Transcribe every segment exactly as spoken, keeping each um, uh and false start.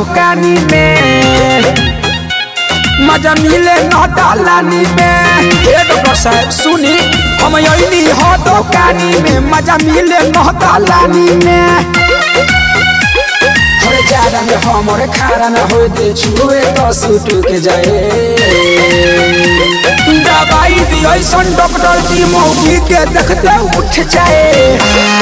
दुकानी में मजा मिले न दलानी में। ए डॉक्टर साहब सुनी हम यही हो दुकानी में मजा मिले न दलानी में। हरे जाड़ा में हमारे खारा न हो दे छुए तो सुट के जाए। दवाई दियो सन डॉक्टर जी मौगी के देखते उठ जाए।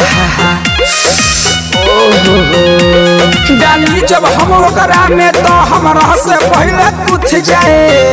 डाली जब हम ओकरा में तो हमरा से पहले पूछ जाए।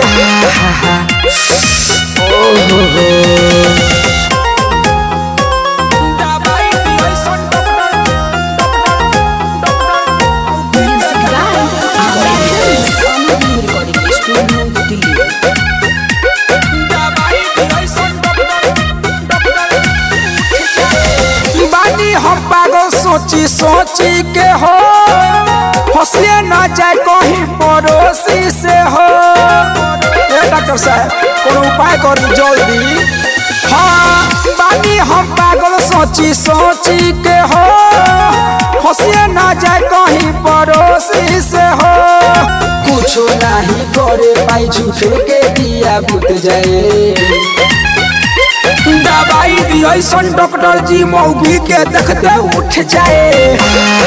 हम पागल सोची सोची के हो फसले न जाए कहीं पड़ोसी से हो। ए डॉक्टर साहब कोनो उपाय करी जल्दी। हाँ बानी हम पागल सोची सोची के हो फसले न जाए कहीं पड़ोसी से हो। कुछ नहीं करे पाई झूठे के दिया बुझ जाए। दवाई दियो सन डॉक्टर जी मौगी के देखते उठ जाए।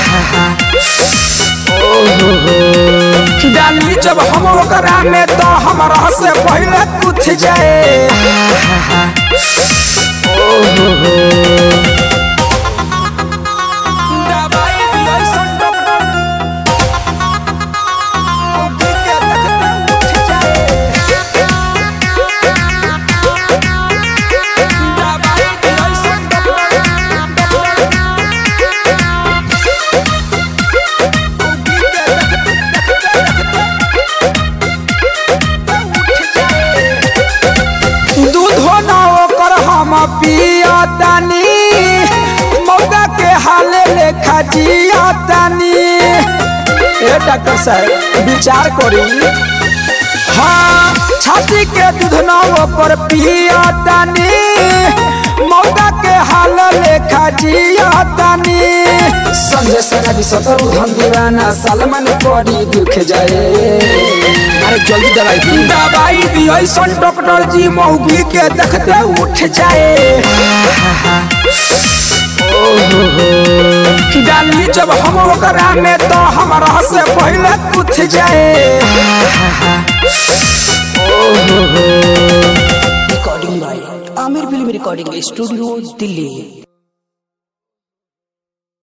डाली जब हम ओकरा में तो हमरा से पहले पूछ जाए। दवाई दियो सन डॉक्टर मौगी के देखते उठ जाए। पिया तानी मौगा के हाले लेखा जिया तानी। ए डॉक्टर साहब विचार करी। हाँ छाती के दूध ना ऊपर पिया तानी मौगा के हाल लेखा जिया तानी। संजय सना भी सतर धन दीवाना सलमान पड़ी दुख जाए। अरे जल्दी दवाई दी। दवाई दियो सन डॉक्टर जी मौगी के देखते उठ जाए। डाली जब हम ओकरा में तो हमरा से पहले पूछ जाए। Recording by Aamir film recording studio Delhi.